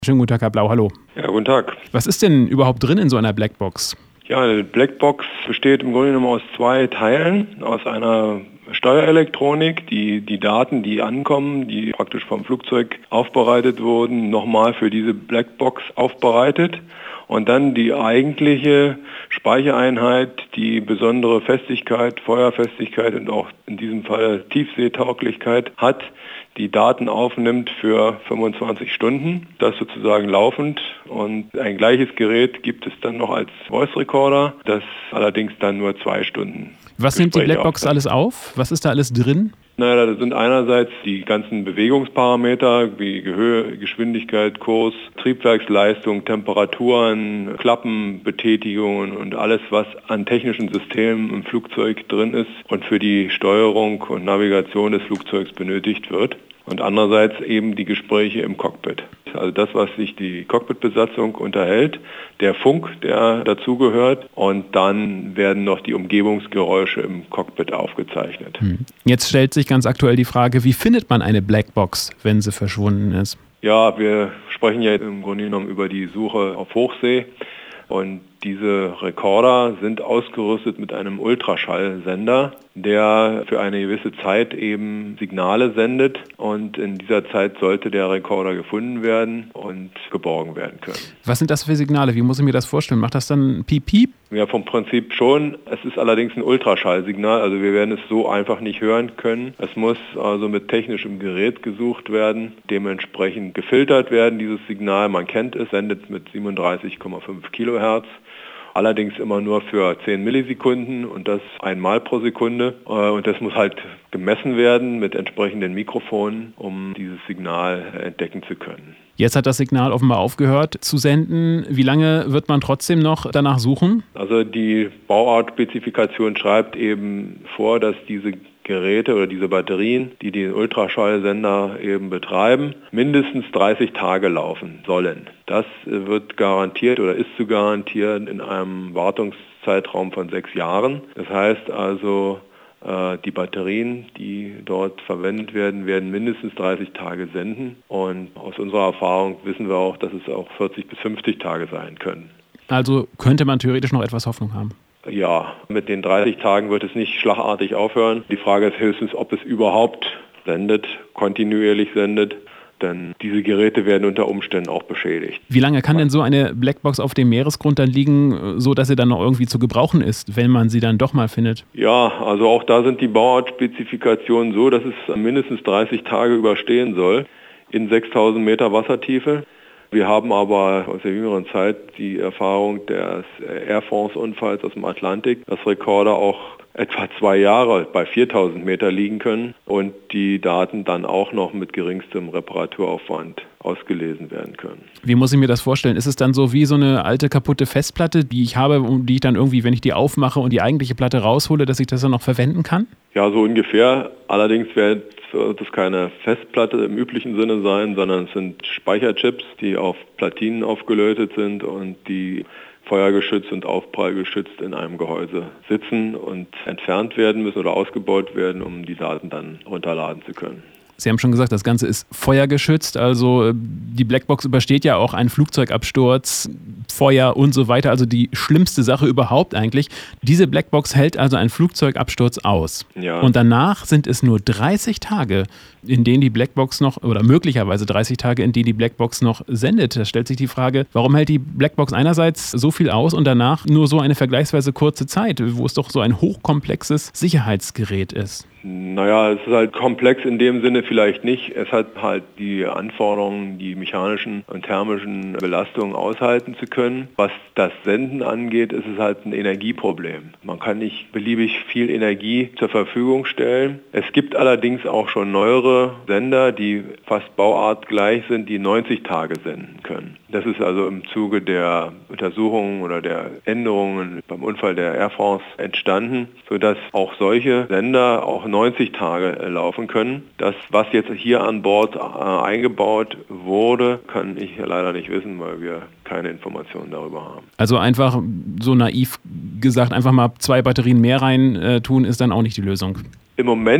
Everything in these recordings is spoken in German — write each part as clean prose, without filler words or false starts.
Schönen guten Tag, Herr Blau, hallo. Ja, guten Tag. Was ist denn überhaupt drin in so einer Blackbox? Ja, eine Blackbox besteht im Grunde genommen aus zwei Teilen. Aus einer Steuerelektronik, die Daten, die ankommen, die praktisch vom Flugzeug aufbereitet wurden, nochmal für diese Blackbox aufbereitet. Und dann die eigentliche Speichereinheit, die besondere Festigkeit, Feuerfestigkeit und auch in diesem Fall Tiefseetauglichkeit hat, die Daten aufnimmt für 25 Stunden, das sozusagen laufend. Und ein gleiches Gerät gibt es dann noch als Voice Recorder, das allerdings dann nur 2 Stunden. Was nimmt die Blackbox alles auf? Was ist da alles drin? Naja, das sind einerseits die ganzen Bewegungsparameter wie Höhe, Geschwindigkeit, Kurs, Triebwerksleistung, Temperaturen, Klappenbetätigungen und alles, was an technischen Systemen im Flugzeug drin ist und für die Steuerung und Navigation des Flugzeugs benötigt wird. Und andererseits eben die Gespräche im Cockpit. Also das, was sich die Cockpitbesatzung unterhält, der Funk, der dazugehört, und dann werden noch die Umgebungsgeräusche im Cockpit aufgezeichnet. Jetzt stellt sich ganz aktuell die Frage, wie findet man eine Blackbox, wenn sie verschwunden ist? Ja, wir sprechen ja im Grunde genommen über die Suche auf Hochsee. Und diese Rekorder sind ausgerüstet mit einem Ultraschallsender, der für eine gewisse Zeit eben Signale sendet. Und in dieser Zeit sollte der Rekorder gefunden werden und geborgen werden können. Was sind das für Signale? Wie muss ich mir das vorstellen? Macht das dann Piep, Piep? Ja, vom Prinzip schon. Es ist allerdings ein Ultraschallsignal, also wir werden es so einfach nicht hören können. Es muss also mit technischem Gerät gesucht werden, dementsprechend gefiltert werden, dieses Signal. Man kennt es, sendet mit 37,5 Kilohertz. Allerdings immer nur für 10 Millisekunden und das einmal pro Sekunde. Und das muss halt gemessen werden mit entsprechenden Mikrofonen, um dieses Signal entdecken zu können. Jetzt hat das Signal offenbar aufgehört zu senden. Wie lange wird man trotzdem noch danach suchen? Also die Bauartspezifikation schreibt eben vor, dass diese Geräte oder diese Batterien, die den Ultraschallsender eben betreiben, mindestens 30 Tage laufen sollen. Das wird garantiert oder ist zu garantieren in einem Wartungszeitraum von 6 Jahren. Das heißt also, die Batterien, die dort verwendet werden, werden mindestens 30 Tage senden. Und aus unserer Erfahrung wissen wir auch, dass es auch 40 bis 50 Tage sein können. Also könnte man theoretisch noch etwas Hoffnung haben? Ja, mit den 30 Tagen wird es nicht schlagartig aufhören. Die Frage ist höchstens, ob es überhaupt sendet, kontinuierlich sendet. Denn diese Geräte werden unter Umständen auch beschädigt. Wie lange kann denn so eine Blackbox auf dem Meeresgrund dann liegen, so dass sie dann noch irgendwie zu gebrauchen ist, wenn man sie dann doch mal findet? Ja, also auch da sind die Bauartspezifikationen so, dass es mindestens 30 Tage überstehen soll in 6000 Meter Wassertiefe. Wir haben aber aus der jüngeren Zeit die Erfahrung des Air France-Unfalls aus dem Atlantik, dass Rekorder auch etwa 2 Jahre bei 4000 Meter liegen können und die Daten dann auch noch mit geringstem Reparaturaufwand ausgelesen werden können. Wie muss ich mir das vorstellen? Ist es dann so wie so eine alte kaputte Festplatte, die ich habe und die ich dann irgendwie, wenn ich die aufmache und die eigentliche Platte raushole, dass ich das dann noch verwenden kann? Ja, so ungefähr. Allerdings wird es keine Festplatte im üblichen Sinne sein, sondern es sind Speicherchips, die auf Platinen aufgelötet sind und die feuergeschützt und aufprallgeschützt in einem Gehäuse sitzen und entfernt werden müssen oder ausgebaut werden, um die Daten dann runterladen zu können. Sie haben schon gesagt, das Ganze ist feuergeschützt, also die Blackbox übersteht ja auch einen Flugzeugabsturz, Feuer und so weiter, also die schlimmste Sache überhaupt eigentlich. Diese Blackbox hält also einen Flugzeugabsturz aus. Ja. Und danach sind es nur 30 Tage, in denen die Blackbox noch, oder möglicherweise 30 Tage, in denen die Blackbox noch sendet. Da stellt sich die Frage, warum hält die Blackbox einerseits so viel aus und danach nur so eine vergleichsweise kurze Zeit, wo es doch so ein hochkomplexes Sicherheitsgerät ist? Naja, es ist halt komplex in dem Sinne vielleicht nicht. Es hat halt die Anforderungen, die mechanischen und thermischen Belastungen aushalten zu können. Was das Senden angeht, ist es halt ein Energieproblem. Man kann nicht beliebig viel Energie zur Verfügung stellen. Es gibt allerdings auch schon neuere Sender, die fast bauartgleich sind, die 90 Tage senden können. Das ist also im Zuge der Untersuchungen oder der Änderungen beim Unfall der Air France entstanden, sodass auch solche Sender auch 90 Tage laufen können. Das, was jetzt hier an Bord eingebaut wurde, kann ich leider nicht wissen, weil wir keine Informationen darüber haben. Also einfach so naiv gesagt, einfach mal 2 Batterien mehr rein tun, ist dann auch nicht die Lösung. Im Moment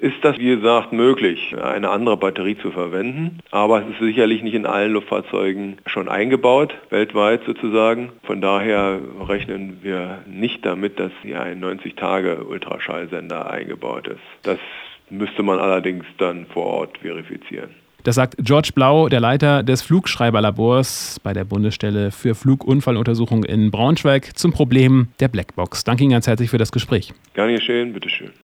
ist das, wie gesagt, möglich, eine andere Batterie zu verwenden. Aber es ist sicherlich nicht in allen Luftfahrzeugen schon eingebaut, weltweit sozusagen. Von daher rechnen wir nicht damit, dass hier ein 90-Tage-Ultraschallsender eingebaut ist. Das müsste man allerdings dann vor Ort verifizieren. Das sagt George Blau, der Leiter des Flugschreiberlabors bei der Bundesstelle für Flugunfalluntersuchung in Braunschweig zum Problem der Blackbox. Danke Ihnen ganz herzlich für das Gespräch. Gern geschehen, bitteschön.